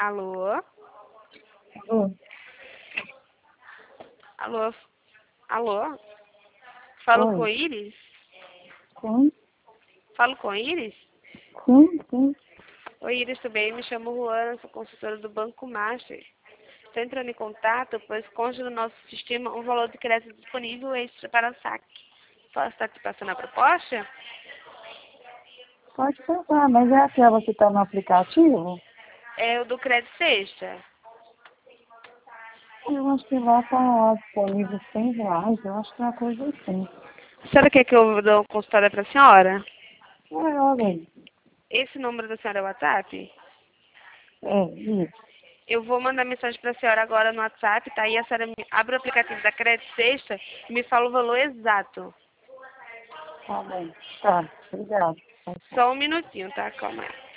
Alô? Alô? Alô? Alô? Falo com Oi. Iris? Sim? Falo com Iris? Sim, sim. Oi, Iris, tudo bem? Me chamo Luana, sou consultora do Banco Master. Estou entrando em contato, pois consta no nosso sistema um valor de crédito disponível extra para saque. Posso estar te passando a proposta? Pode pensar, mas é aquela que está no aplicativo? É o do crédito sexta. Eu acho que lá está disponível R$ 100. Eu acho que é uma coisa assim. A senhora quer que eu dê uma consultada para a senhora? Olha aí. Esse número da senhora é o WhatsApp? Isso. Eu vou mandar mensagem para a senhora agora no WhatsApp, tá? E a senhora abre o aplicativo da Crédito Sexta e me fala o valor exato. Tá bem. Tá. Obrigado. Só um minutinho, tá? Calma aí.